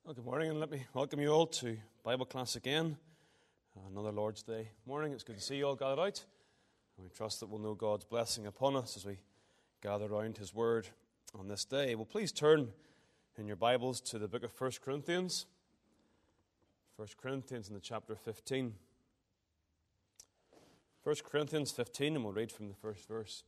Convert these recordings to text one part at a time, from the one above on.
Well, good morning, and let me welcome you all to Bible class again. Another Lord's Day morning. It's good to see you all gathered out. And we trust that we'll know God's blessing upon us as we gather around His Word on this day. Well, please turn in your Bibles to the book of 1 Corinthians. 1 Corinthians in the chapter 15. 1 Corinthians 15, and we'll read from the first verse.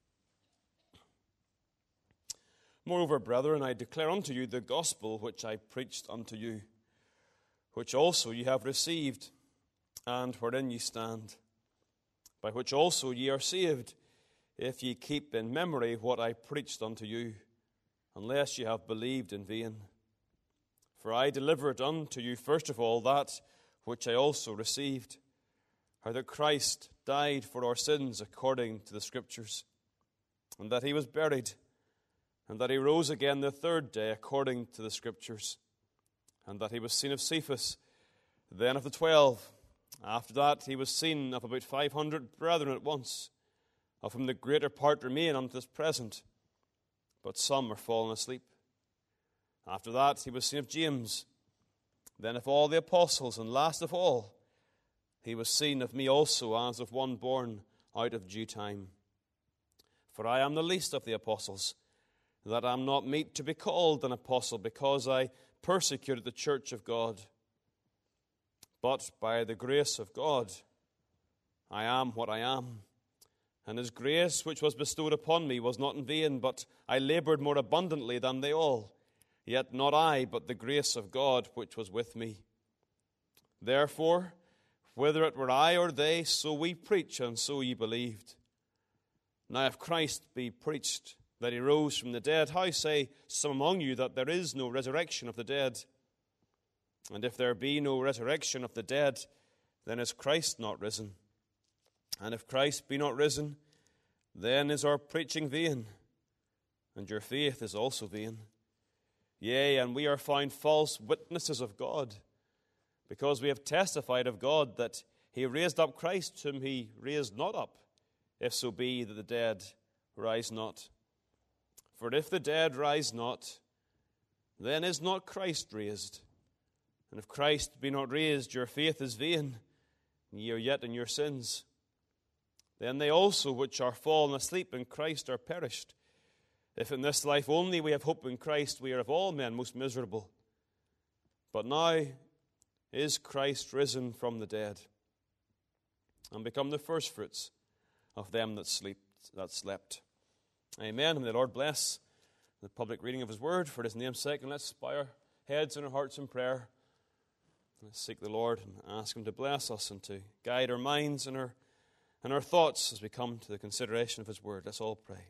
Moreover, brethren, I declare unto you the gospel which I preached unto you, which also ye have received, and wherein ye stand, by which also ye are saved, if ye keep in memory what I preached unto you, unless ye have believed in vain. For I delivered unto you first of all that which I also received, how that Christ died for our sins according to the Scriptures, and that he was buried, and that he rose again the third day according to the Scriptures, and that he was seen of Cephas, then of the 12. After that he was seen of about 500 brethren at once, of whom the greater part remain unto this present, but some are fallen asleep. After that he was seen of James, then of all the apostles, and last of all he was seen of me also, as of one born out of due time. For I am the least of the apostles, that I am not meet to be called an apostle, because I persecuted the church of God. But by the grace of God I am what I am. And his grace which was bestowed upon me was not in vain, but I labored more abundantly than they all. Yet not I, but the grace of God which was with me. Therefore, whether it were I or they, so we preach, and so ye believed. Now if Christ be preached that he rose from the dead, how say some among you that there is no resurrection of the dead? And if there be no resurrection of the dead, then is Christ not risen? And if Christ be not risen, then is our preaching vain, and your faith is also vain. Yea, and we are found false witnesses of God, because we have testified of God that he raised up Christ, whom he raised not up, if so be that the dead rise not. For if the dead rise not, then is not Christ raised. And if Christ be not raised, your faith is vain, and ye are yet in your sins. Then they also which are fallen asleep in Christ are perished. If in this life only we have hope in Christ, we are of all men most miserable. But now is Christ risen from the dead, and become the firstfruits of them that slept. Amen. And may the Lord bless the public reading of his word for his name's sake. And let's bow our heads and our hearts in prayer. Let's seek the Lord and ask him to bless us and to guide our minds and our thoughts as we come to the consideration of his word. Let's all pray.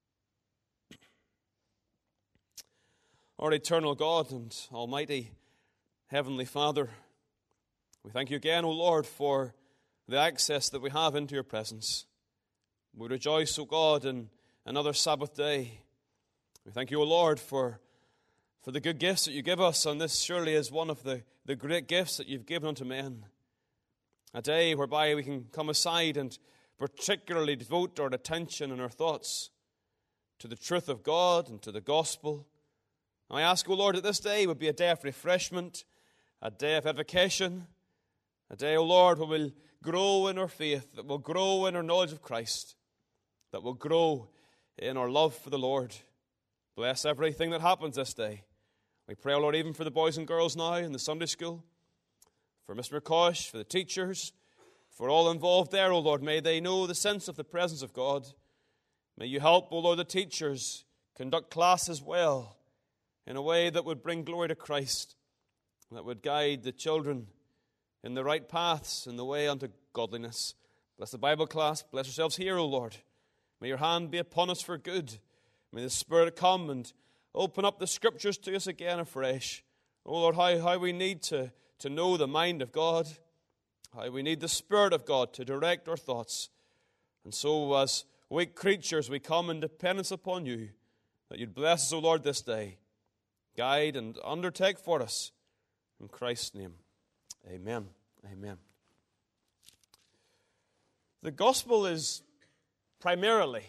Our eternal God and almighty heavenly Father, we thank you again, O Lord, for the access that we have into your presence. We rejoice, O God, in another Sabbath day. We thank you, O Lord, for the good gifts that you give us, and this surely is one of the great gifts that you've given unto men. A day whereby we can come aside and particularly devote our attention and our thoughts to the truth of God and to the gospel. I ask, O Lord, that this day would be a day of refreshment, a day of edification, a day, O Lord, where we'll grow in our faith, that will grow in our knowledge of Christ, that will grow in our love for the Lord. Bless everything that happens this day. We pray, O Lord, even for the boys and girls now in the Sunday school, for Mr. McCosh, for the teachers, for all involved there, O Lord. May they know the sense of the presence of God. May you help, O Lord, the teachers conduct classes well in a way that would bring glory to Christ, that would guide the children in the right paths, in the way unto godliness. Bless the Bible class. Bless yourselves here, O Lord. May your hand be upon us for good. May the Spirit come and open up the Scriptures to us again afresh. Oh Lord, how we need to know the mind of God, how we need the Spirit of God to direct our thoughts. And so as weak creatures, we come in dependence upon you, that you'd bless us, O Lord, this day. Guide and undertake for us. In Christ's name, amen. Amen. The gospel is primarily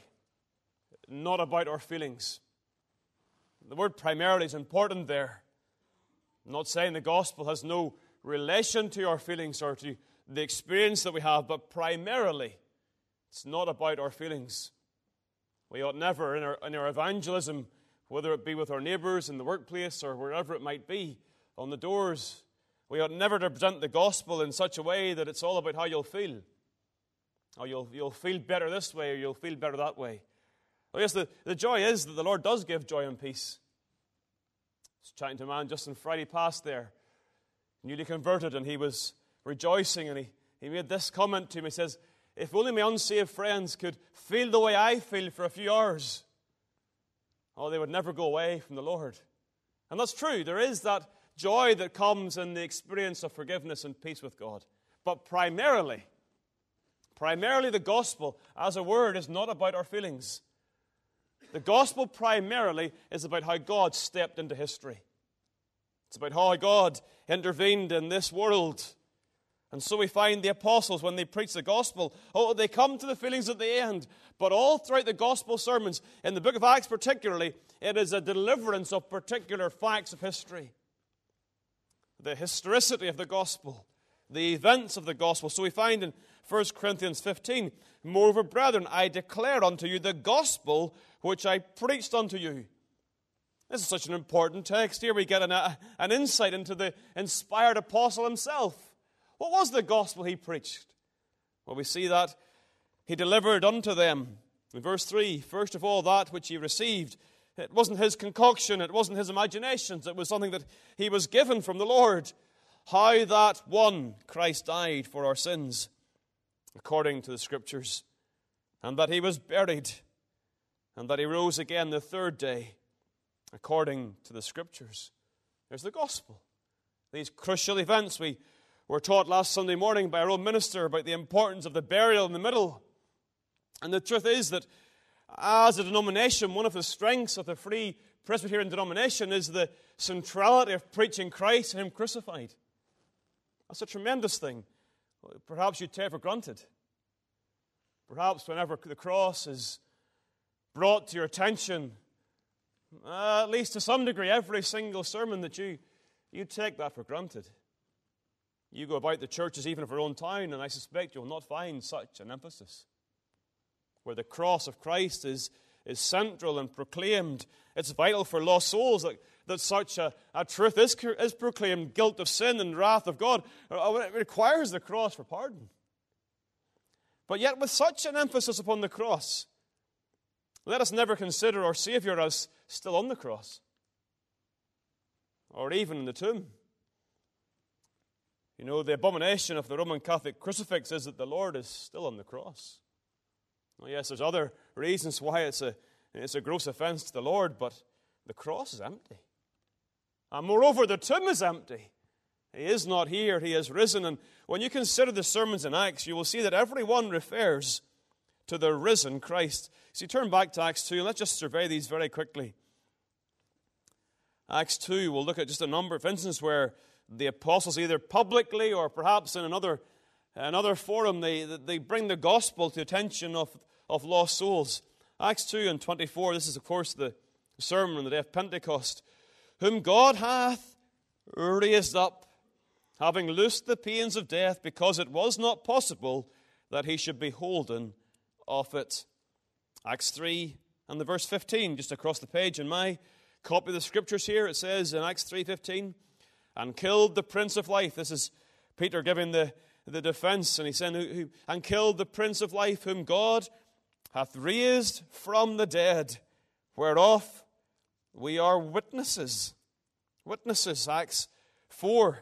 not about our feelings. The word primarily is important there. I'm not saying the gospel has no relation to our feelings or to the experience that we have, but primarily it's not about our feelings. We ought never, in our evangelism, whether it be with our neighbours in the workplace or wherever it might be, on the doors, we ought never to present the gospel in such a way that it's all about how you'll feel. Or you'll feel better this way or you'll feel better that way. Well, yes, the joy is that the Lord does give joy and peace. I was chatting to a man just on Friday past there, newly converted, and he was rejoicing, and he made this comment to me. He says, if only my unsaved friends could feel the way I feel for a few hours, they would never go away from the Lord. And that's true. There is that joy that comes in the experience of forgiveness and peace with God. But primarily the gospel as a word is not about our feelings. The gospel primarily is about how God stepped into history. It's about how God intervened in this world. And so we find the apostles, when they preach the gospel, they come to the feelings at the end. But all throughout the gospel sermons, in the book of Acts particularly, it is a deliverance of particular facts of history. The historicity of the gospel, the events of the gospel. So we find in 1 Corinthians 15, moreover, brethren, I declare unto you the gospel which I preached unto you. This is such an important text. Here we get an insight into the inspired apostle himself. What was the gospel he preached? Well, we see that he delivered unto them. In verse 3, first of all, that which he received. It wasn't his concoction, it wasn't his imaginations, it was something that he was given from the Lord. How that one, Christ died for our sins, according to the Scriptures, and that he was buried, and that he rose again the third day, according to the Scriptures. There's the gospel. These crucial events. We were taught last Sunday morning by our own minister about the importance of the burial in the middle. And the truth is that as a denomination, one of the strengths of the Free Presbyterian denomination is the centrality of preaching Christ and Him crucified. That's a tremendous thing. Perhaps you take for granted. Perhaps whenever the cross is brought to your attention, at least to some degree, every single sermon that you take that for granted. You go about the churches even of our own town, and I suspect you'll not find such an emphasis. Where the cross of Christ is central and proclaimed. It's vital for lost souls that such a truth is proclaimed. Guilt of sin and wrath of God. It requires the cross for pardon. But yet with such an emphasis upon the cross, let us never consider our Savior as still on the cross. Or even in the tomb. You know, the abomination of the Roman Catholic crucifix is that the Lord is still on the cross. Well, yes, there's other reasons why it's a gross offense to the Lord, but the cross is empty. And moreover, the tomb is empty. He is not here, He is risen. And when you consider the sermons in Acts, you will see that every one refers to the risen Christ. So you turn back to Acts 2, and let's just survey these very quickly. Acts 2, we'll look at just a number of instances where the apostles, either publicly or perhaps in another forum, they bring the gospel to the attention of lost souls. Acts 2 and 24, this is of course the sermon on the day of Pentecost. Whom God hath raised up, having loosed the pains of death, because it was not possible that he should be holden of it. Acts 3 and the verse 15, just across the page in my copy of the Scriptures here, it says in Acts 3:15, and killed the Prince of Life. This is Peter giving the defense, and he's saying, and killed the Prince of Life, whom God hath raised from the dead, whereof we are witnesses. Witnesses, Acts 4.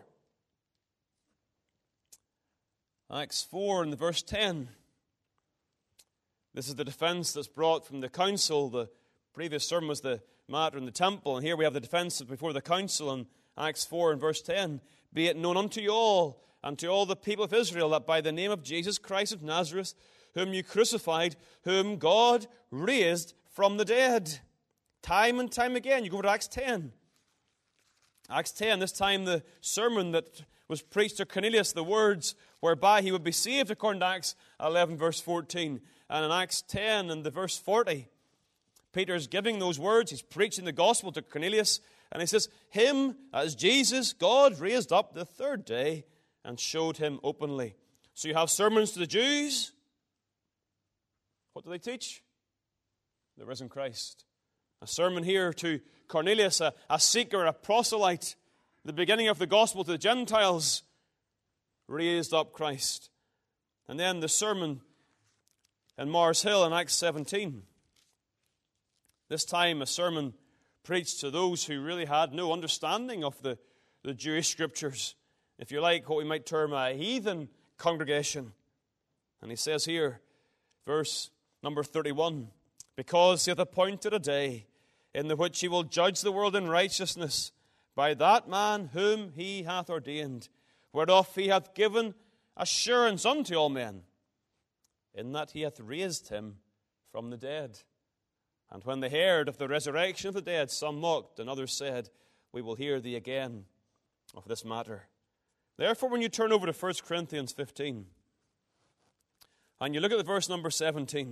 Acts 4 and the verse 10. This is the defense that's brought from the council. The previous sermon was the matter in the temple, and here we have the defense before the council in Acts 4 and verse 10. Be it known unto you all, and to all the people of Israel, that by the name of Jesus Christ of Nazareth, whom you crucified, whom God raised from the dead. Time and time again. You go to Acts 10. Acts 10, this time the sermon that was preached to Cornelius, the words whereby he would be saved, according to Acts 11, verse 14. And in Acts 10 and the verse 40, Peter's giving those words. He's preaching the gospel to Cornelius. And he says, him, as Jesus, God raised up the third day and showed him openly. So you have sermons to the Jews. What do they teach? The risen Christ. A sermon here to Cornelius, a seeker, a proselyte, the beginning of the gospel to the Gentiles, raised up Christ. And then the sermon in Mars Hill in Acts 17. This time a sermon preached to those who really had no understanding of the Jewish scriptures. If you like, what we might term a heathen congregation. And he says here, verse number 31, because he hath appointed a day in the which he will judge the world in righteousness by that man whom he hath ordained, whereof he hath given assurance unto all men, in that he hath raised him from the dead. And when they heard of the resurrection of the dead, some mocked, and others said, we will hear thee again of this matter. Therefore, when you turn over to 1 Corinthians 15, and you look at the verse number 17,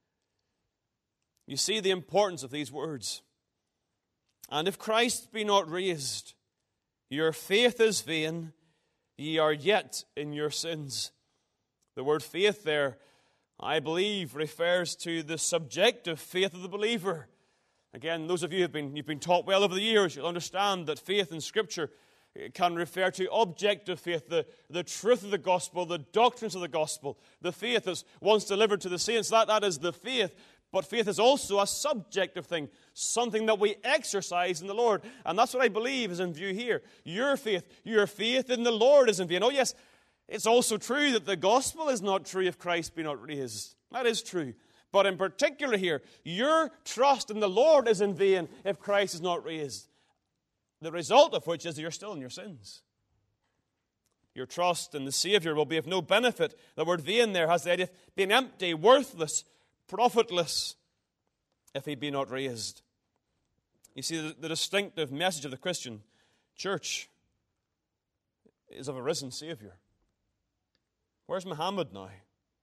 you see the importance of these words. And if Christ be not raised, your faith is vain, ye are yet in your sins. The word faith there, I believe, refers to the subjective faith of the believer. Again, those of you you've been taught well over the years, you'll understand that faith in Scripture can refer to objective faith, the truth of the gospel, the doctrines of the gospel, the faith that's once delivered to the saints. That is the faith. But faith is also a subjective thing, something that we exercise in the Lord. And that's what I believe is in view here. Your faith in the Lord is in vain. Oh yes, it's also true that the gospel is not true if Christ be not raised. That is true. But in particular here, your trust in the Lord is in vain if Christ is not raised. The result of which is that you're still in your sins. Your trust in the Savior will be of no benefit. The word vain there has the idea of being empty, worthless, profitless, if he be not raised. You see, the distinctive message of the Christian church is of a risen Savior. Where's Muhammad now?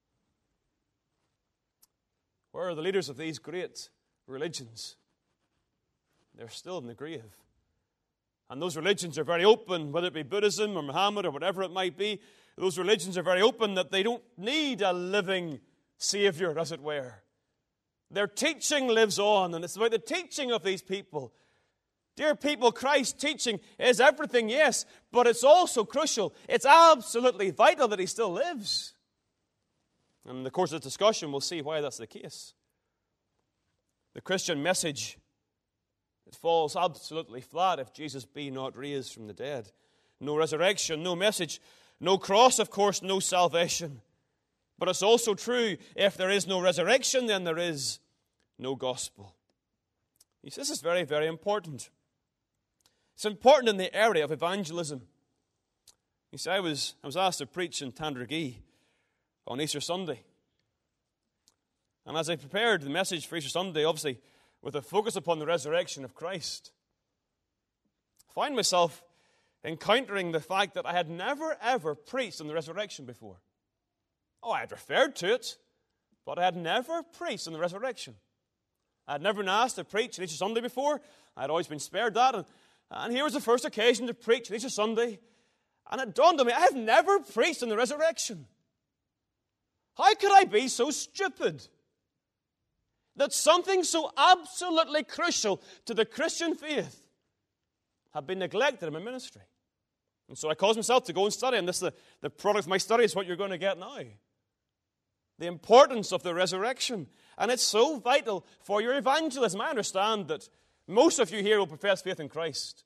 Where are the leaders of these great religions? They're still in the grave. And those religions are very open, whether it be Buddhism or Muhammad or whatever it might be. Those religions are very open that they don't need a living Savior, as it were. Their teaching lives on, and it's about the teaching of these people. Dear people, Christ's teaching is everything, yes, but it's also crucial. It's absolutely vital that he still lives. And in the course of this discussion, we'll see why that's the case. The Christian message, it falls absolutely flat if Jesus be not raised from the dead. No resurrection, no message, no cross, of course, no salvation. But it's also true, if there is no resurrection, then there is no gospel. You see, this is very, very important. It's important in the area of evangelism. You see, I was asked to preach in Tandragee on Easter Sunday. And as I prepared the message for Easter Sunday, obviously with a focus upon the resurrection of Christ, I find myself encountering the fact that I had never, ever preached on the resurrection before. Oh, I had referred to it, but I had never preached on the resurrection. I had never been asked to preach on Easter Sunday before. I had always been spared that. And here was the first occasion to preach on Easter Sunday. And it dawned on me, I have never preached on the resurrection. How could I be so stupid that something so absolutely crucial to the Christian faith had been neglected in my ministry? And so I caused myself to go and study, and this is the product of my study is what you're going to get now. The importance of the resurrection. And it's so vital for your evangelism. I understand that most of you here will profess faith in Christ.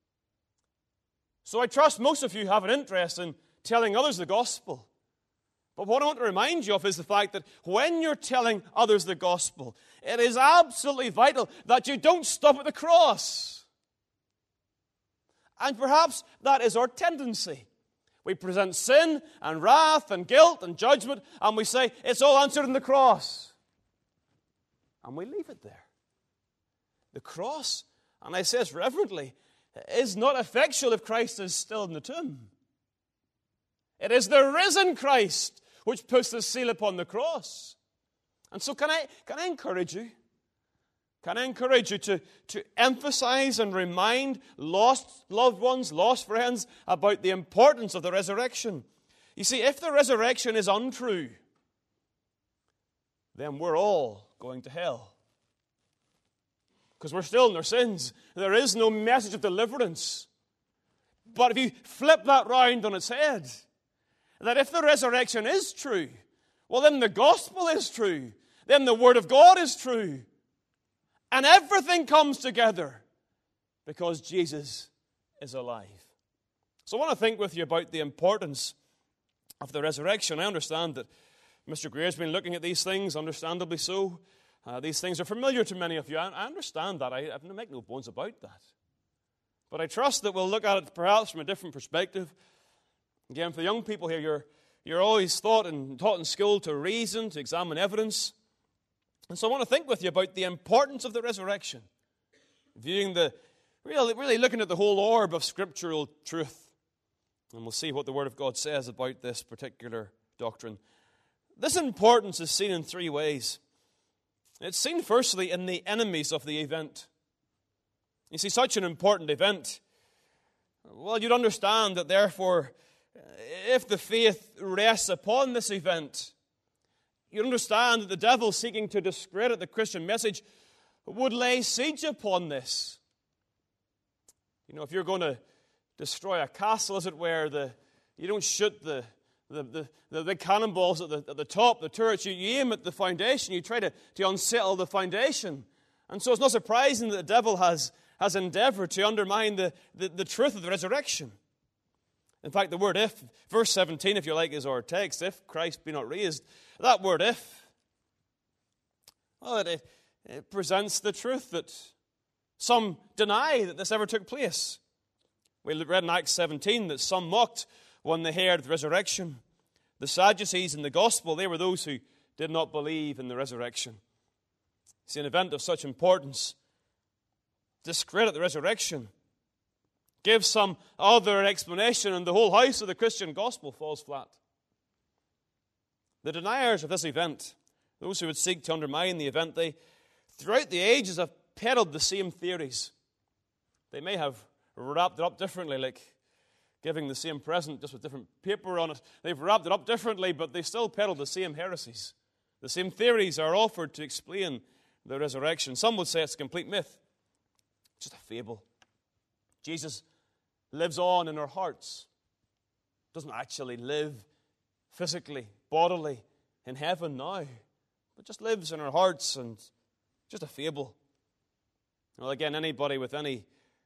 So I trust most of you have an interest in telling others the gospel. But what I want to remind you of is the fact that when you're telling others the gospel, it is absolutely vital that you don't stop at the cross. And perhaps that is our tendency. We present sin and wrath and guilt and judgment, and we say, it's all answered in the cross. And we leave it there. The cross, and I say this reverently, is not effectual if Christ is still in the tomb. It is the risen Christ which puts the seal upon the cross. And so can I encourage you? Can I encourage you to emphasize and remind lost loved ones, lost friends, about the importance of the resurrection? You see, if the resurrection is untrue, then we're all going to hell. Because we're still in our sins. There is no message of deliverance. But if you flip that round on its head, that if the resurrection is true, well, then the gospel is true. Then the Word of God is true. And everything comes together because Jesus is alive. So I want to think with you about the importance of the resurrection. I understand that Mr. Greer's been looking at these things, understandably so. These things are familiar to many of you. I understand that. I make no bones about that. But I trust that we'll look at it perhaps from a different perspective. Again, for the young people here, you're always taught and school to reason, to examine evidence. And so I want to think with you about the importance of the resurrection. Viewing really looking at the whole orb of scriptural truth. And we'll see what the Word of God says about this particular doctrine. This importance is seen in three ways. It's seen firstly in the enemies of the event. You see, such an important event, well, you'd understand that therefore, if the faith rests upon this event, you understand that the devil seeking to discredit the Christian message would lay siege upon this. You know, if you're going to destroy a castle, as it were, you don't shoot the big cannonballs at the top, the turrets. You aim at the foundation. You try to unsettle the foundation. And so it's not surprising that the devil has endeavored to undermine the truth of the resurrection. In fact, the word if, verse 17, if you like, is our text. If Christ be not raised. That word if, well, it presents the truth that some deny that this ever took place. We read in Acts 17 that some mocked when they heard the resurrection. The Sadducees in the gospel, they were those who did not believe in the resurrection. See, an event of such importance, discredit the resurrection, give some other explanation, and the whole house of the Christian gospel falls flat. The deniers of this event, those who would seek to undermine the event, they, throughout the ages, have peddled the same theories. They may have wrapped it up differently, like giving the same present just with different paper on it. They've wrapped it up differently, but they still peddle the same heresies. The same theories are offered to explain the resurrection. Some would say it's a complete myth. It's just a fable. Jesus lives on in our hearts. Doesn't actually live physically, bodily, in heaven now, but just lives in our hearts, and just a fable. Well, again, anybody with any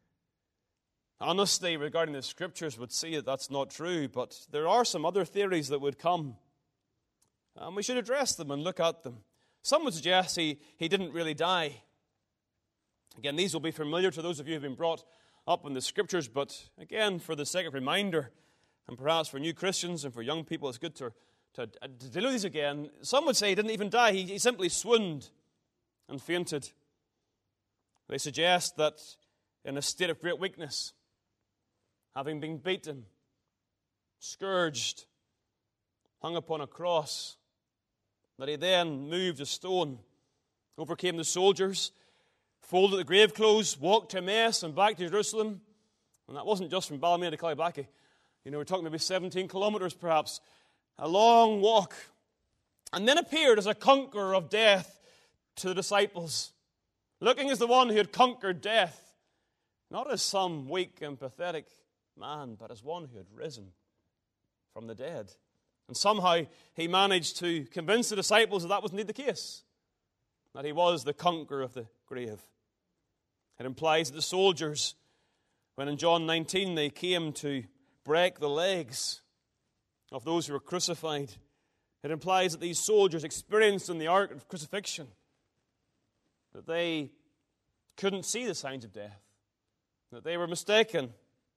honesty regarding the Scriptures would see that that's not true, but there are some other theories that would come, and we should address them and look at them. Some would suggest he didn't really die. Again, these will be familiar to those of you who have been brought up in the Scriptures, but again, for the sake of reminder, and perhaps for new Christians and for young people, it's good to deal with these again. Some would say he didn't even die. He simply swooned and fainted. They suggest that in a state of great weakness, having been beaten, scourged, hung upon a cross, that he then moved a stone, overcame the soldiers, folded the grave clothes, walked to Emmaus and back to Jerusalem. And that wasn't just from Ballymena to Callybackie. You know, we're talking maybe 17 kilometers perhaps. A long walk. And then appeared as a conqueror of death to the disciples, looking as the one who had conquered death, not as some weak and pathetic man, but as one who had risen from the dead. And somehow he managed to convince the disciples that was indeed the case, that he was the conqueror of the grave. It implies that the soldiers, when in John 19 they came to break the legs of those who were crucified, it implies that these soldiers experienced in the art of crucifixion that they couldn't see the signs of death, that they were mistaken.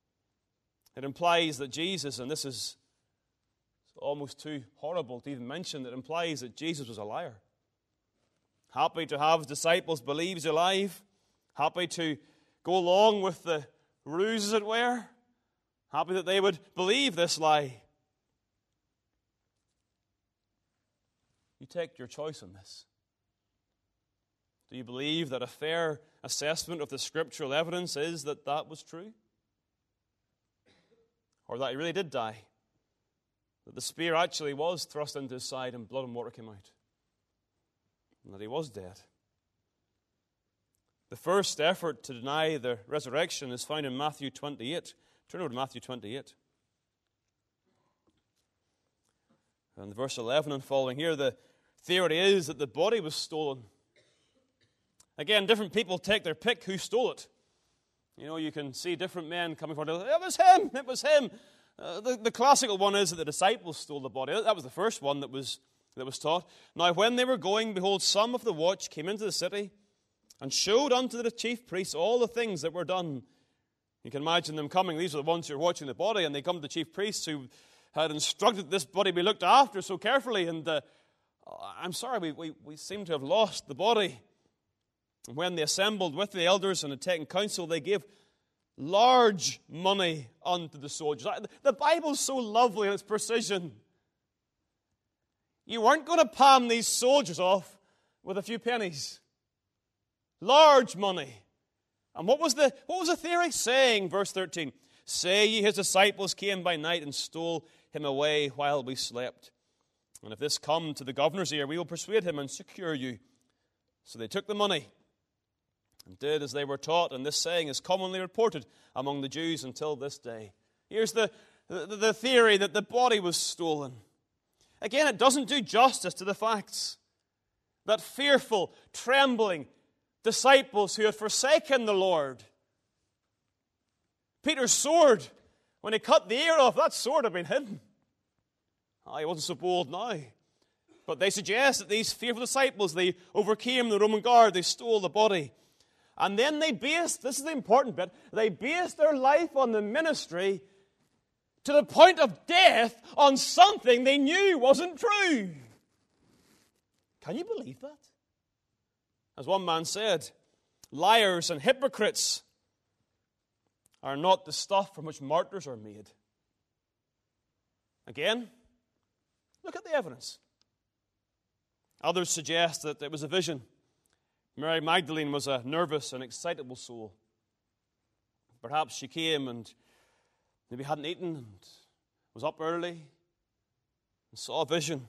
It implies that Jesus, and this is almost too horrible to even mention, it implies that Jesus was a liar. Happy to have his disciples believe he's alive, happy to go along with the ruse, as it were, happy that they would believe this lie. You take your choice on this. Do you believe that a fair assessment of the scriptural evidence is that that was true? Or that he really did die? That the spear actually was thrust into his side and blood and water came out? And that he was dead? The first effort to deny the resurrection is found in Matthew 28. Turn over to Matthew 28. And verse 11 and following here, the theory is that the body was stolen. Again, different people take their pick who stole it. You know, you can see different men coming forward. It was him! It was him! The classical one is that the disciples stole the body. That was the first one that was taught. Now, when they were going, behold, some of the watch came into the city and showed unto the chief priests all the things that were done. You can imagine them coming. These are the ones who are watching the body, and they come to the chief priests who had instructed this body be looked after so carefully. And I'm sorry, we seem to have lost the body. And when they assembled with the elders and had taken counsel, they gave large money unto the soldiers. The Bible's so lovely in its precision. You weren't going to palm these soldiers off with a few pennies. Large money. And what was the theory saying? Verse 13. Say ye his disciples came by night and stole him away while we slept. And if this come to the governor's ear, we will persuade him and secure you. So they took the money and did as they were taught, and this saying is commonly reported among the Jews until this day. Here's the theory that the body was stolen. Again, it doesn't do justice to the facts. That fearful, trembling disciples who had forsaken the Lord. Peter's sword, when he cut the ear off, that sword had been hidden. He wasn't so bold now. But they suggest that these fearful disciples, they overcame the Roman guard, they stole the body. And then they based, this is the important bit, they based their life on the ministry to the point of death on something they knew wasn't true. Can you believe that? As one man said, liars and hypocrites are not the stuff from which martyrs are made. Again, look at the evidence. Others suggest that it was a vision. Mary Magdalene was a nervous and excitable soul. Perhaps she came and maybe hadn't eaten and was up early and saw a vision.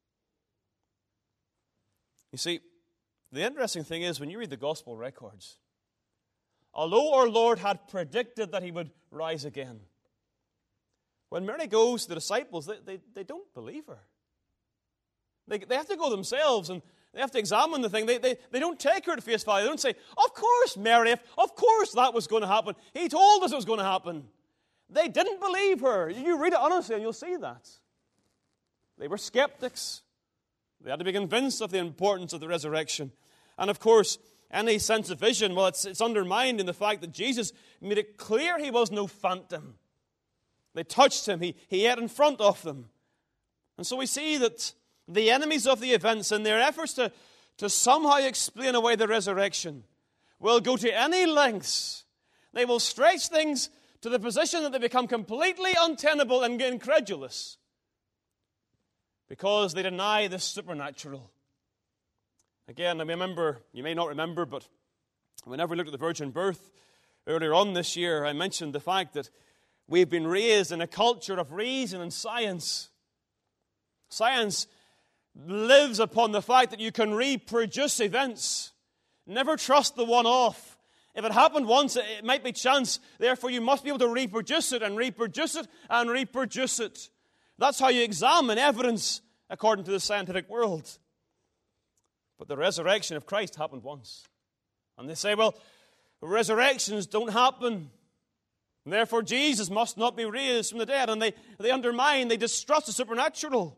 You see, the interesting thing is when you read the gospel records, although our Lord had predicted that he would rise again, when Mary goes to the disciples, they don't believe her. They have to go themselves and they have to examine the thing. They don't take her at face value. They don't say, of course, Mary, of course that was going to happen. He told us it was going to happen. They didn't believe her. You read it honestly and you'll see that. They were skeptics. They had to be convinced of the importance of the resurrection. And of course, any sense of vision, well, it's undermined in the fact that Jesus made it clear he was no phantom. They touched him. He ate in front of them. And so we see that the enemies of the events, in their efforts to somehow explain away the resurrection, will go to any lengths. They will stretch things to the position that they become completely untenable and incredulous because they deny the supernatural. Again, I remember, you may not remember, but whenever we looked at the virgin birth earlier on this year, I mentioned the fact that we've been raised in a culture of reason and science. Science lives upon the fact that you can reproduce events. Never trust the one-off. If it happened once, it might be chance. Therefore, you must be able to reproduce it and reproduce it and reproduce it. That's how you examine evidence according to the scientific world. But the resurrection of Christ happened once. And they say, well, resurrections don't happen. And therefore, Jesus must not be raised from the dead. And they undermine, they distrust the supernatural.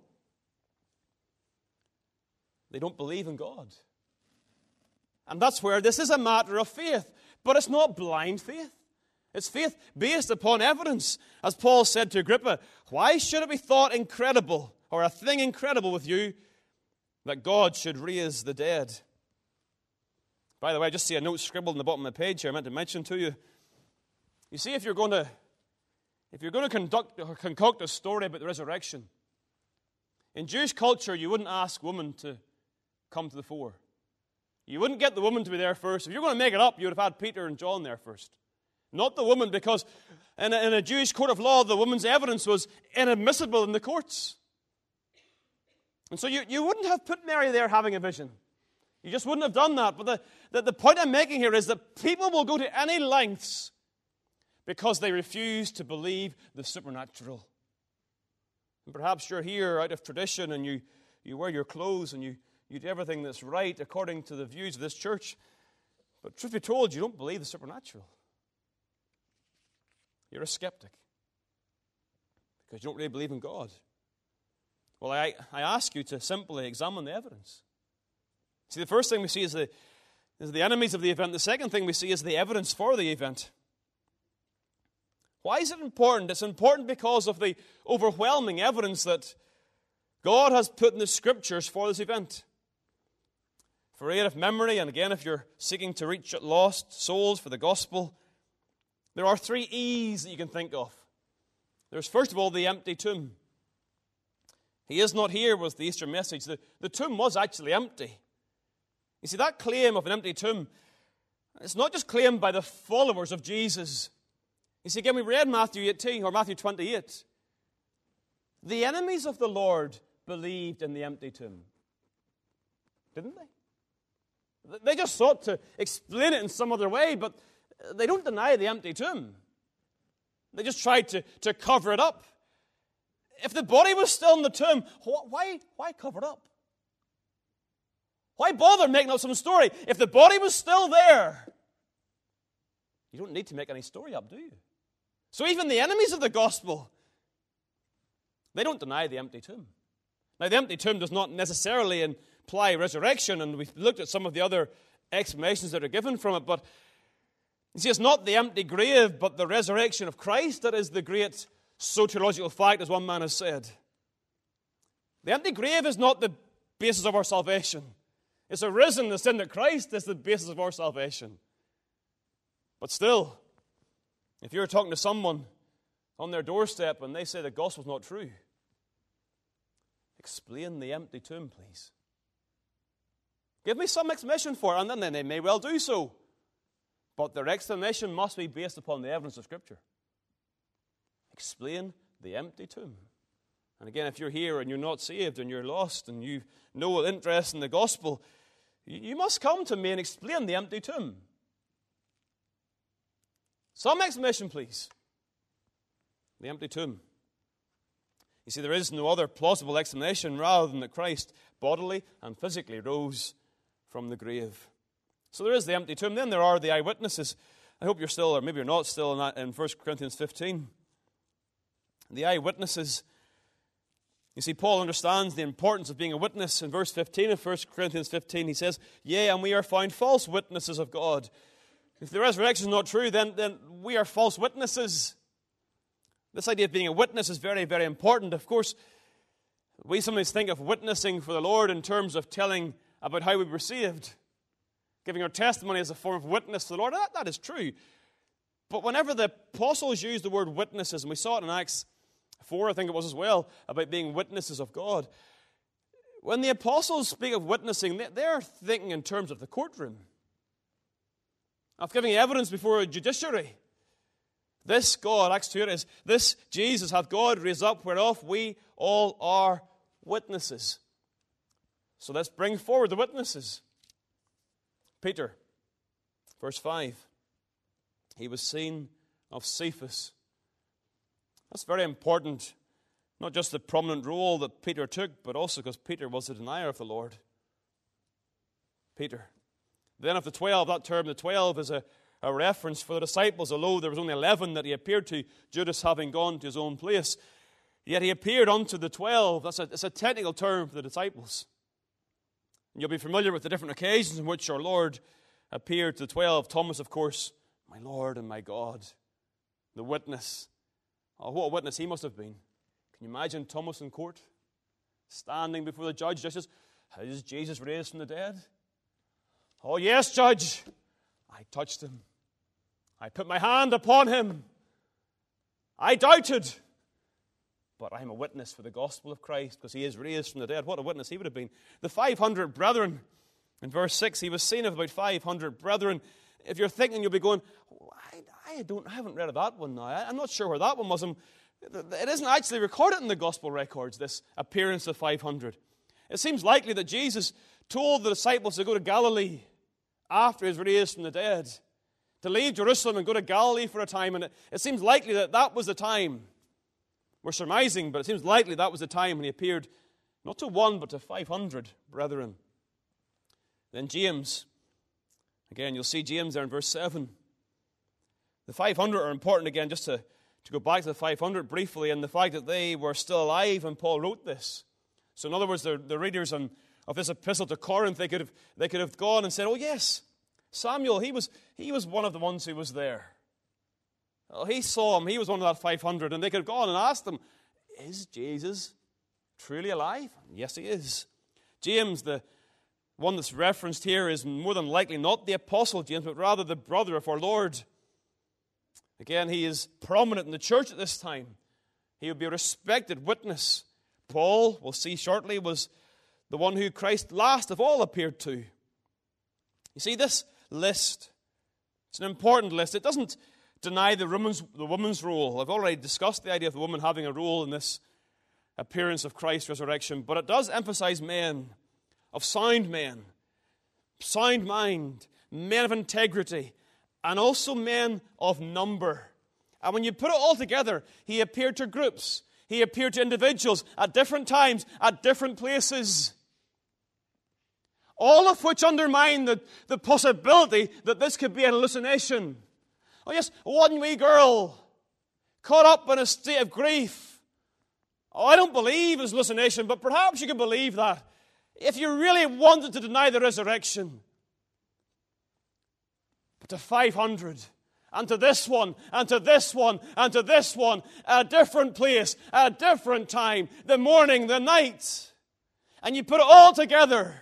They don't believe in God. And that's where this is a matter of faith. But it's not blind faith. It's faith based upon evidence. As Paul said to Agrippa, why should it be thought incredible, or a thing incredible with you, that God should raise the dead? By the way, I just see a note scribbled in the bottom of the page here I meant to mention to you. You see, if you're going to concoct a story about the resurrection, in Jewish culture, you wouldn't ask women to come to the fore. You wouldn't get the woman to be there first. If you're going to make it up, you would have had Peter and John there first. Not the woman, because in a Jewish court of law, the woman's evidence was inadmissible in the courts. And so you wouldn't have put Mary there having a vision. You just wouldn't have done that. But the point I'm making here is that people will go to any lengths because they refuse to believe the supernatural. And perhaps you're here out of tradition and you wear your clothes and you do everything that's right according to the views of this church. But truth be told, you don't believe the supernatural. You're a skeptic because you don't really believe in God. Well, I ask you to simply examine the evidence. See, the first thing we see is the enemies of the event. The second thing we see is the evidence for the event. Why is it important? It's important because of the overwhelming evidence that God has put in the Scriptures for this event. For aid of memory, and again, if you're seeking to reach lost souls for the gospel, there are 3 E's that you can think of. There's, first of all, the empty tomb. He is not here was the Easter message. The tomb was actually empty. You see, that claim of an empty tomb, it's not just claimed by the followers of Jesus. You see, again, we read Matthew 18 or Matthew 28. The enemies of the Lord believed in the empty tomb. Didn't they? They just sought to explain it in some other way, but they don't deny the empty tomb. They just tried to cover it up. If the body was still in the tomb, why cover it up? Why bother making up some story? If the body was still there, you don't need to make any story up, do you? So even the enemies of the gospel, they don't deny the empty tomb. Now, the empty tomb does not necessarily imply resurrection, and we've looked at some of the other explanations that are given from it, but you see, it's not the empty grave, but the resurrection of Christ that is the great soteriological fact, as one man has said. The empty grave is not the basis of our salvation. It's arisen, the sin that Christ is the basis of our salvation. But still, if you're talking to someone on their doorstep and they say the gospel's not true, explain the empty tomb, please. Give me some explanation for it, and then they may well do so. But their explanation must be based upon the evidence of Scripture. Explain the empty tomb. And again, if you're here and you're not saved and you're lost and you've no interest in the gospel, you must come to me and explain the empty tomb. Some explanation, please. The empty tomb. You see, there is no other plausible explanation rather than that Christ bodily and physically rose from the grave. So there is the empty tomb. Then there are the eyewitnesses. I hope you're still, or maybe you're not still in 1 Corinthians 15. The eyewitnesses. You see, Paul understands the importance of being a witness. In verse 15 of 1 Corinthians 15, he says, "Yea, and we are found false witnesses of God." If the resurrection is not true, then we are false witnesses. This idea of being a witness is very, very important. Of course, we sometimes think of witnessing for the Lord in terms of telling about how we were saved. Giving our testimony as a form of witness to the Lord. That is true. But whenever the apostles use the word witnesses, and we saw it in Acts 4, I think it was as well, about being witnesses of God. When the apostles speak of witnessing, they're thinking in terms of the courtroom. Of giving evidence before a judiciary. This God, Acts 2 is, this Jesus hath God raised up, whereof we all are witnesses. So let's bring forward the witnesses. Peter, verse 5. He was seen of Cephas. That's very important. Not just the prominent role that Peter took, but also because Peter was the denier of the Lord. Peter. Then of the 12, that term, the 12, is a reference for the disciples, although there was only 11 that he appeared to, Judas having gone to his own place. Yet he appeared unto the 12. It's a technical term for the disciples. And you'll be familiar with the different occasions in which our Lord appeared to the 12. Thomas, of course, my Lord and my God. The witness. Oh, what a witness he must have been. Can you imagine Thomas in court? Standing before the judge, just as, is Jesus raised from the dead? Oh, yes, Judge. I touched him. I put my hand upon him. I doubted. But I am a witness for the gospel of Christ because he is raised from the dead. What a witness he would have been. The 500 brethren In verse 6, he was seen of about 500 brethren. If you're thinking, you'll be going, I haven't read of that one now. I'm not sure where that one was. It isn't actually recorded in the gospel records, this appearance of 500. It seems likely that Jesus told the disciples to go to Galilee after he was raised from the dead, to leave Jerusalem and go to Galilee for a time. And it seems likely that that was the time. We're surmising, but it seems likely that was the time when he appeared not to one, but to 500 brethren. Then James. Again, you'll see James there in verse 7. The 500 are important again, just to go back to the 500 briefly, and the fact that they were still alive when Paul wrote this. So in other words, the readers of this epistle to Corinth, they could have gone and said, oh yes, Samuel, he was one of the ones who was there. Oh, he saw him, he was one of that 500, and they could have gone and asked him, is Jesus truly alive? And yes, he is. James, the one that's referenced here, is more than likely not the apostle James, but rather the brother of our Lord. Again, he is prominent in the church at this time. He would be a respected witness. Paul, we'll see shortly, was the one who Christ last of all appeared to. You see, this list, it's an important list. It doesn't deny the woman's role. I've already discussed the idea of the woman having a role in this appearance of Christ's resurrection, but it does emphasize men, of sound men, sound mind, men of integrity, and also men of number. And when you put it all together, he appeared to groups. He appeared to individuals at different times, at different places. All of which undermine the possibility that this could be an hallucination. Oh yes, one wee girl caught up in a state of grief. Oh, I don't believe it's hallucination, but perhaps you can believe that if you really wanted to deny the resurrection. But to 500, and to this one, and to this one, and to this one, at a different place, at a different time, the morning, the night, and you put it all together.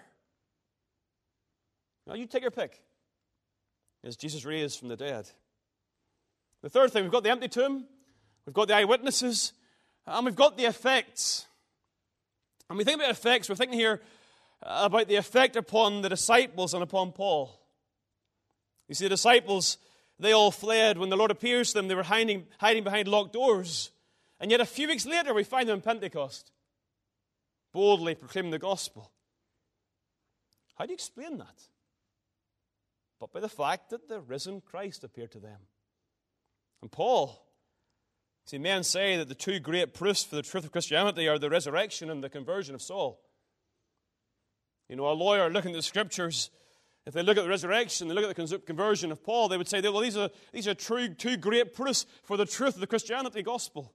Now you take your pick. Is Jesus raised from the dead? The third thing, we've got the empty tomb, we've got the eyewitnesses, and we've got the effects. And we think about effects, we're thinking here about the effect upon the disciples and upon Paul. You see, the disciples, they all fled. When the Lord appears to them, they were hiding behind locked doors. And yet a few weeks later, we find them in Pentecost, boldly proclaiming the gospel. How do you explain that? But by the fact that the risen Christ appeared to them. And Paul, see, men say that the two great proofs for the truth of Christianity are the resurrection and the conversion of Saul. You know, a lawyer looking at the scriptures, if they look at the resurrection, they look at the conversion of Paul, they would say, well, these are two great proofs for the truth of the Christianity gospel.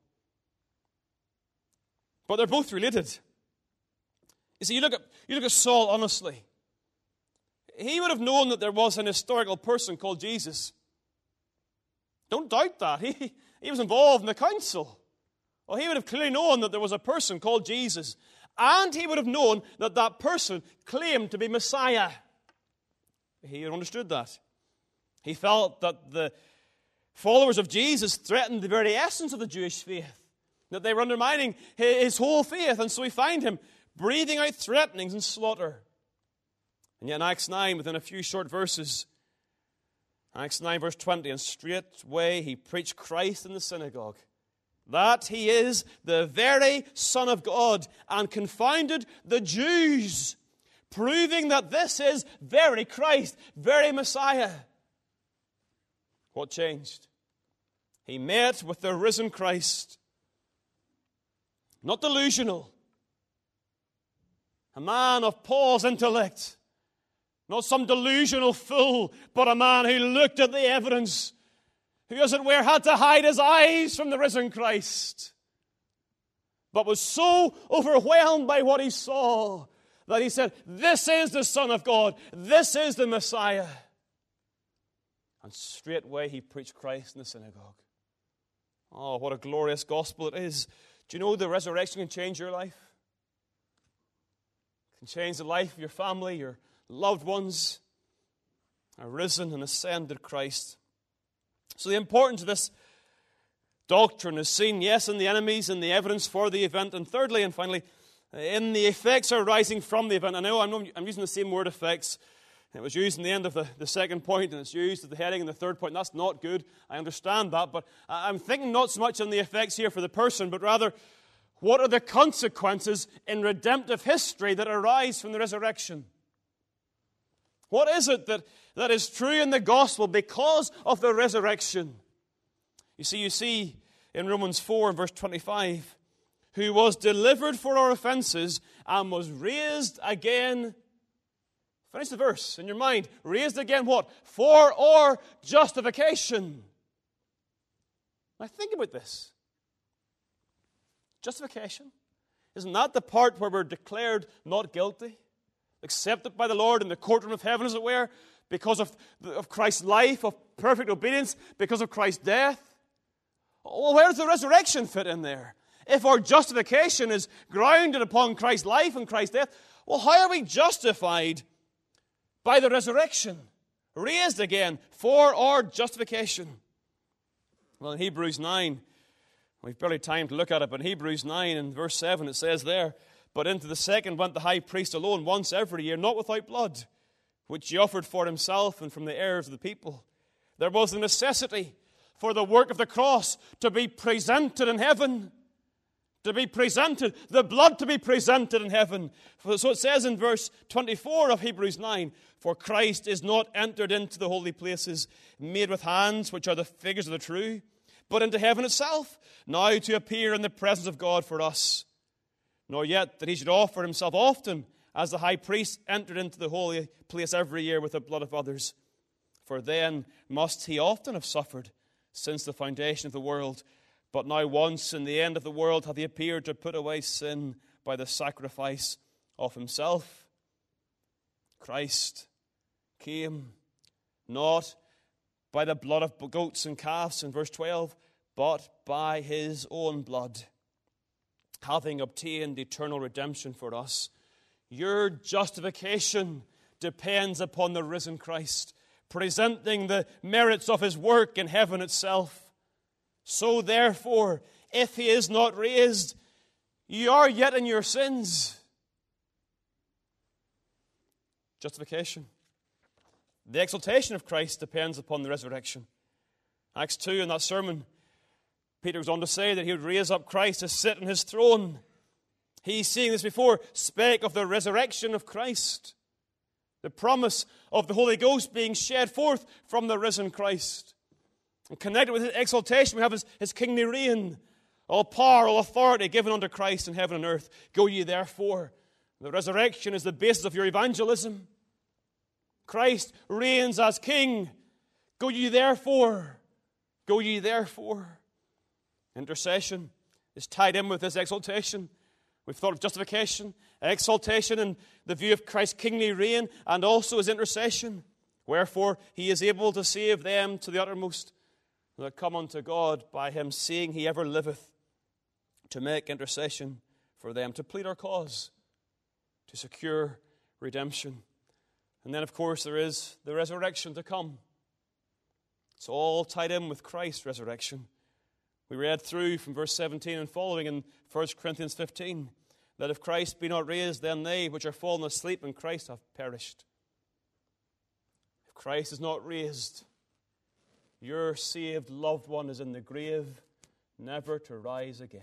But they're both related. You see, you look at Saul honestly. He would have known that there was an historical person called Jesus. Don't doubt that. He was involved in the council. Well, he would have clearly known that there was a person called Jesus. And he would have known that that person claimed to be Messiah. He had understood that. He felt that the followers of Jesus threatened the very essence of the Jewish faith, that they were undermining his whole faith, and so we find him breathing out threatenings and slaughter. And yet in Acts 9, within a few short verses, Acts 9 verse 20, and straightway he preached Christ in the synagogue, that he is the very Son of God, and confounded the Jews, proving that this is very Christ, very Messiah. What changed? He met with the risen Christ. Not delusional. A man of Paul's intellect. Not some delusional fool, but a man who looked at the evidence, who, as it were, had to hide his eyes from the risen Christ, but was so overwhelmed by what he saw that he said, this is the Son of God, this is the Messiah. And straightway he preached Christ in the synagogue. Oh, what a glorious gospel it is. Do you know the resurrection can change your life? It can change the life of your family, your loved ones. A risen and ascended Christ. So the importance of this doctrine is seen, yes, in the enemies and the evidence for the event, and thirdly and finally, in the effects arising from the event. I know I'm using the same word effects, It was used in the end of the second point, and it's used at the heading in the third point. That's not good. I understand that, but I'm thinking not so much on the effects here for the person, but rather, what are the consequences in redemptive history that arise from the resurrection? What is it that is true in the gospel because of the resurrection? You see in Romans 4 and verse 25, who was delivered for our offenses and was raised again. Finish the verse in your mind. Raised again what? For our justification. Now think about this. Justification. Isn't that the part where we're declared not guilty? Accepted by the Lord in the courtroom of heaven, as it were, because of Christ's life, of perfect obedience, because of Christ's death? Well, where does the resurrection fit in there? If our justification is grounded upon Christ's life and Christ's death, well, how are we justified? By the resurrection, raised again for our justification. Well, in Hebrews 9, we've barely time to look at it, but in Hebrews 9 and verse 7 it says there, but into the second went the high priest alone once every year, not without blood, which he offered for himself and from the heirs of the people. There was a necessity for the work of the cross to be presented in heaven. To be presented, the blood to be presented in heaven. So it says in verse 24 of Hebrews 9, for Christ is not entered into the holy places made with hands, which are the figures of the true, but into heaven itself, now to appear in the presence of God for us. Nor yet that he should offer himself often, as the high priest entered into the holy place every year with the blood of others. For then must he often have suffered since the foundation of the world. But now once in the end of the world hath he appeared to put away sin by the sacrifice of himself. Christ came not by the blood of goats and calves in verse 12, but by his own blood, having obtained eternal redemption for us. Your justification depends upon the risen Christ, presenting the merits of his work in heaven itself. So therefore, if he is not raised, you are yet in your sins. Justification. The exaltation of Christ depends upon the resurrection. Acts 2, in that sermon, Peter goes on to say that he would raise up Christ to sit on his throne. He, seeing this before, spake of the resurrection of Christ, the promise of the Holy Ghost being shed forth from the risen Christ. And connected with his exaltation, we have his kingly reign. All power, all authority given unto Christ in heaven and earth. Go ye therefore. The resurrection is the basis of your evangelism. Christ reigns as king. Go ye therefore. Go ye therefore. Intercession is tied in with this exaltation. We've thought of justification, exaltation in the view of Christ's kingly reign, and also his intercession. Wherefore he is able to save them to the uttermost that come unto God by him, seeing he ever liveth, to make intercession for them, to plead our cause, to secure redemption. And then, of course, there is the resurrection to come. It's all tied in with Christ's resurrection. We read through from verse 17 and following in 1 Corinthians 15, that if Christ be not raised, then they which are fallen asleep in Christ have perished. If Christ is not raised, your saved loved one is in the grave, never to rise again.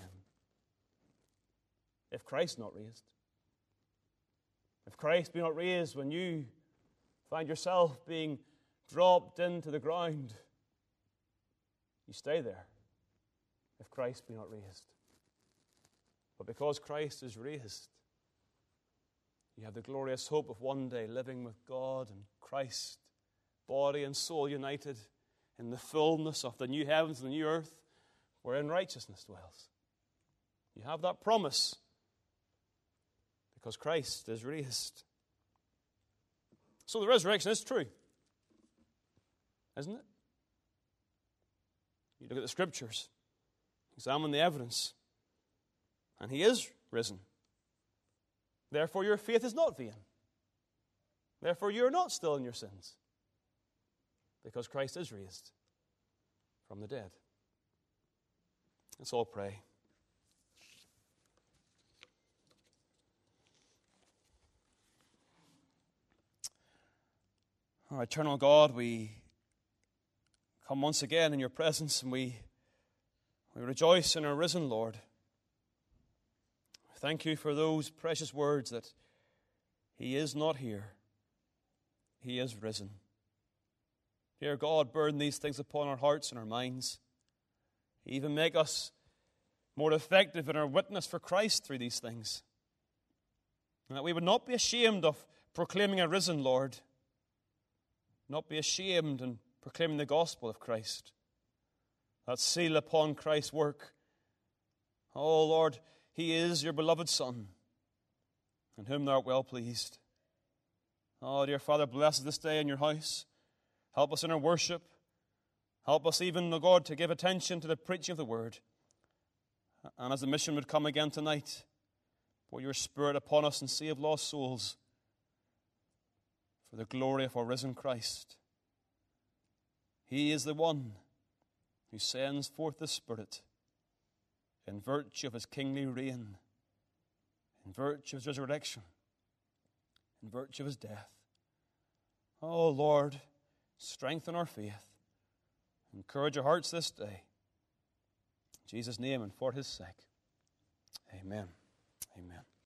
If Christ is not raised. If Christ be not raised when you find yourself being dropped into the ground, you stay there. If Christ be not raised. But because Christ is raised, you have the glorious hope of one day living with God and Christ, body and soul united, in the fullness of the new heavens and the new earth, wherein righteousness dwells. You have that promise because Christ is raised. So the resurrection is true, isn't it? You look at the scriptures, examine the evidence, and he is risen. Therefore your faith is not vain. Therefore you are not still in your sins, because Christ is raised from the dead. Let's all pray. Our eternal God, we come once again in your presence, and we rejoice in our risen Lord. Thank you for those precious words that he is not here. He is risen. Dear God, burden these things upon our hearts and our minds. Even make us more effective in our witness for Christ through these things. And that we would not be ashamed of proclaiming a risen Lord. Not be ashamed in proclaiming the gospel of Christ. That seal upon Christ's work. Oh Lord, he is your beloved Son, in whom thou art well pleased. Oh, dear Father, bless us this day in your house. Help us in our worship. Help us even, O God, to give attention to the preaching of the word. And as the mission would come again tonight, pour your Spirit upon us and save lost souls for the glory of our risen Christ. He is the one who sends forth the Spirit in virtue of his kingly reign, in virtue of his resurrection, in virtue of his death. Oh Lord, strengthen our faith. Encourage our hearts this day. In Jesus' name and for his sake. Amen. Amen.